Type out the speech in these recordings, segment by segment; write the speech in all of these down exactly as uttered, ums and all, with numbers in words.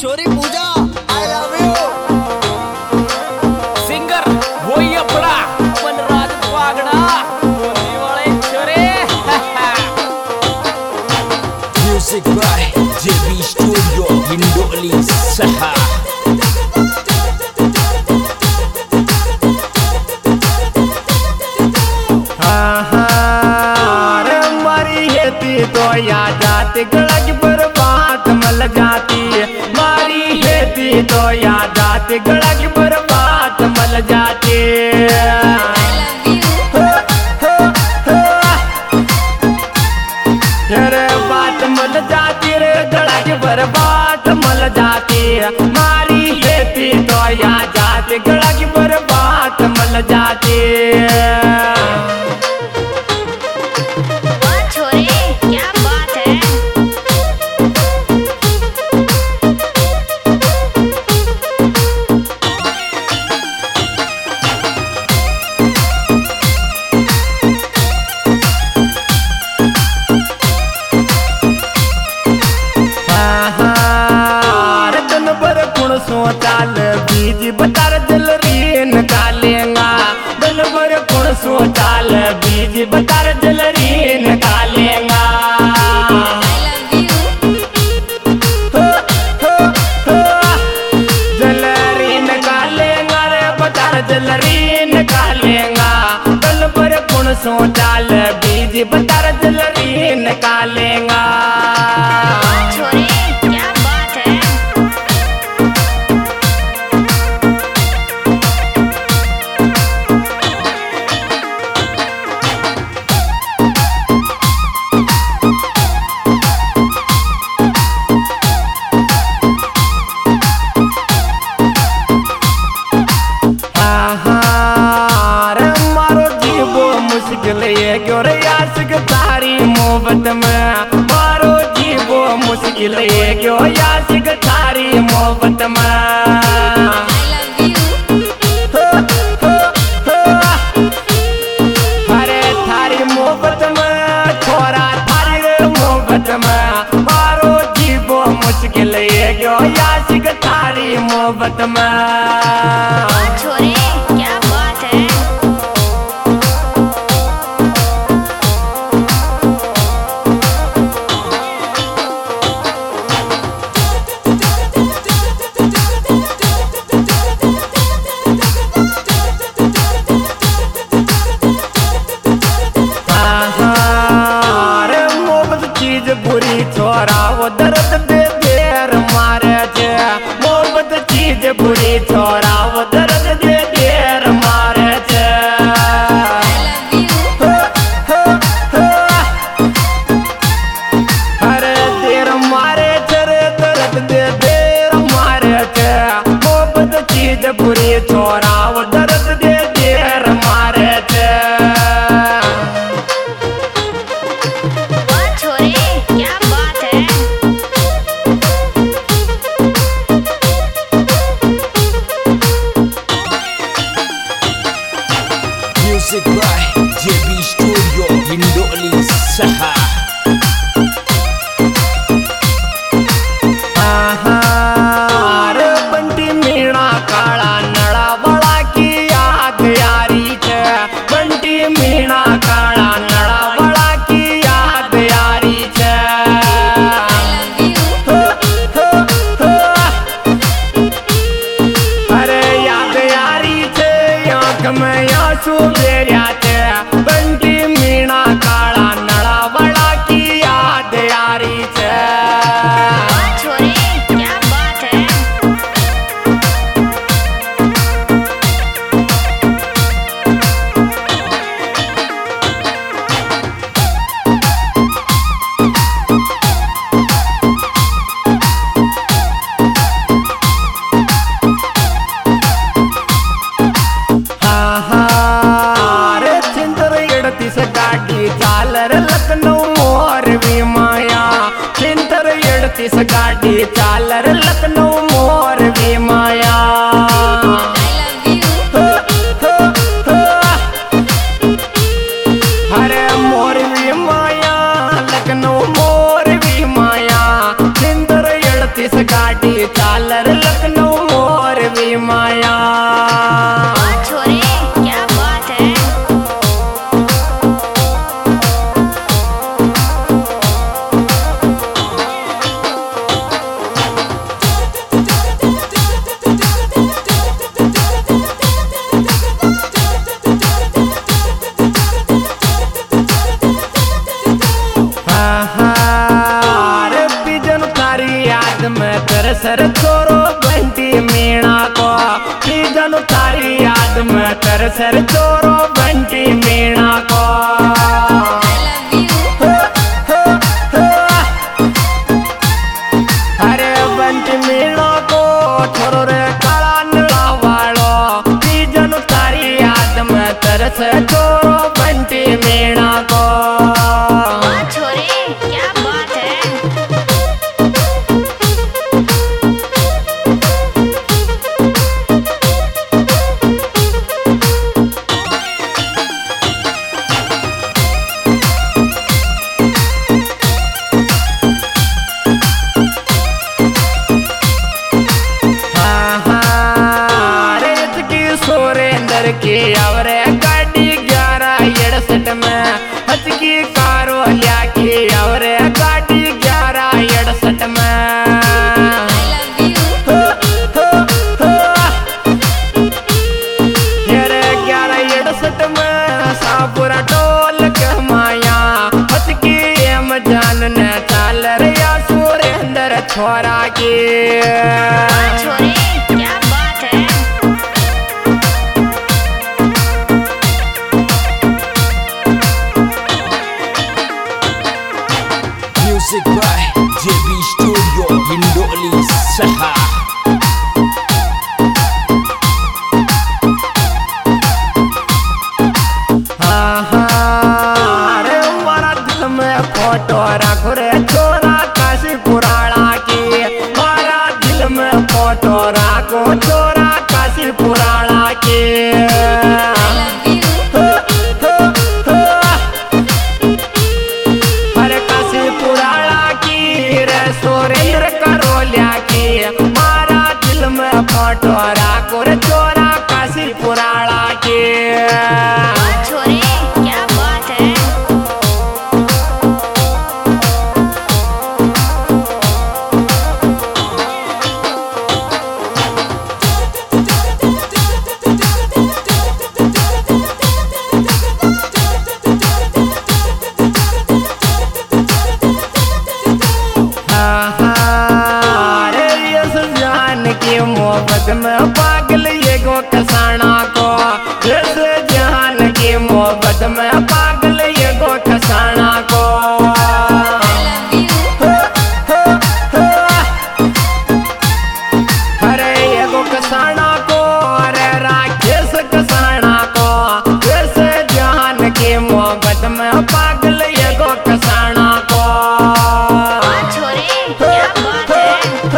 छोरी Pooja I love you. Singer वही अपना वनराज पागड़ा बोलने वाले छोरे। Music by J B studio Hindoli सहा। तो याद आती गलत बर्बाद मल जाती, मारी हेती तो याद आती गलत बर्बाद मल जाती। रे बात मल जाती रे गलत बर्बाद मल जाती, मारी हेती तो याद आती गलत बर्बाद मल जाती। चाल बीज बतर जलरी निकालेगा, दिल भर कुण सो चाल बीज बतर जलरी निकालेगा। जलरी निकालेगा रे बतर जलरी निकालेगा, दिल भर कुण सो चाल बीज बतर जलरी निकालेगा। तारी मोहब्बत में मारो जीवो मुश्किल है क्यों यासिक थारी मोहब्बत में। अरे थारी मोहब्बत में छोरा थारी मोहब्बत में मारो जीवो मुश्किल है क्यों यासिक थारी मोहब्बत में। बुरी छोरा वो दर्द दे देर मारे छे, मोहब्बत चीज बुरी छोरा वो दर्द दे देर मारे छे। अरे देर मारे छे रे दर्द दे देर मारे छे, मोहब्बत चीज बुरी छोरा वो दर्द दे देर मारे छे। Music by J B studio Hindoli सहा। बंटी मीणा काला नड़ा बड़ा की याद यारी छे, बंटी मीणा काला नड़ा बड़ा की याद यारी छे। अरे याद यारी छे आंख में आंसू बेरिया छे, बंटी मीणा काला नड़ा बड़ा की याद यारी छे। गाड़ी चालर लखनऊ मोर भी माया, चिंतर एड़तीस गाड़ी चालर लखनऊ मोर भी माया। अरे मोर भी माया लखनऊ मोर भी माया, चिंतर एड़तीस गाड़ी चालर लखनऊ मोर भी माया। छोरे क्या बात है। सर छोरो बंटी मीणा को जनु थारी याद में कर सर छोरो बंटी मीणा को। अरे बंटी मीणा को छोरो रे काला नीला वालो जनु थारी याद में कर सर छोरो बंटी मीणा को। छोरे क्या बात है। की आवरे गाड़ी ग्यारह अड़सठ में हचकी कारो लिया की आवरे गाड़ी ग्यारह अड़सठ में। ग्यारह अड़सठ में सापुरा टोल के माया हचकी एम जान ने चाल रिया सुरेंद्र छोरा की। छोरे क्या बात है। Music by J B Studio Hindoli Saha. Photo रखो रे छोरा काशी पुराणा की मारा दिल में फोटो रखो छोरा काशी पुराणा की। अरे काशी पुराणा की रे सुरेंद्र करोलिया की मारा दिल में फोटो रखो रे छोरा काशी पुराणा की। छोरे क्या बात है। मोहब्बत में पागल ये गो कसाना को इस जान की मोहब्बत में पागल ये गो कसाना को। अरे ये गो कसाना को अरे राकेश कसाना को इस जान की मोहब्बत में पागल ये गो कसाना को। छोरे क्या बात है।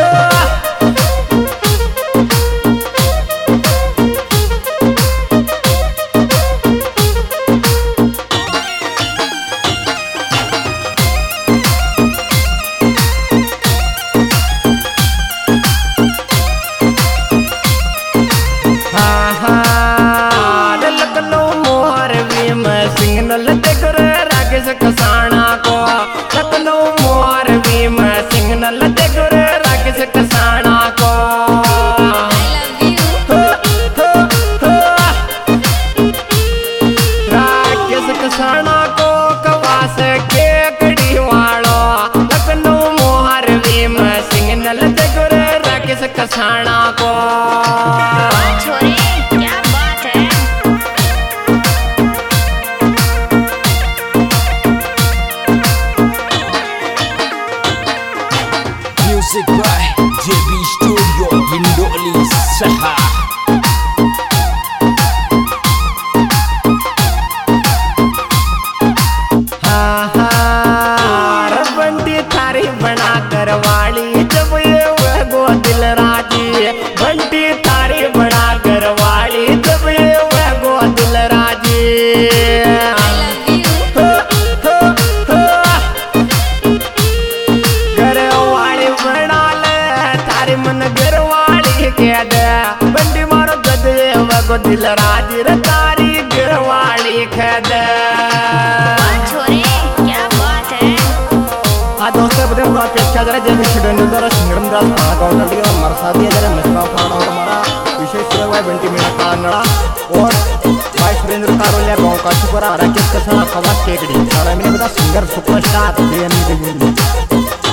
राकेश कसाना को लखनऊ मोर भी में सिग्नल देखो रे राकेश कसाना को। राकेश कसाना को कवास के कड़ी वालो लखनऊ मोर भी में सिग्नल देखो रे राकेश कसाना को। छोरे क्या बात है। Music by J B Studio Hindoli Saha. Bunty थारी बना कर वाली जब ये वह गो दिल राजी बंटी थारी बना कर वाली। के दे बंटी मारो गदे वगो दिल राजी रे तारी गिरवाली खेदे। छोरे क्या बात है। हाँ दोस्तों बदे मुझे अपेक्षा जरा जब स्टूडेंट जरा सिंगरम दास खाना काउंटर दिया और मरसा दिया जरा मिसका खाना और हमारा विशेष सेवा है बंटी मीना का नड़ा और भाई सुरेंद्र कारोलिया गाँव का शुक्र आ रहा है किसका सारा कमाल केकड़ी सारा मैंने बता सिंगर सुपरस्टार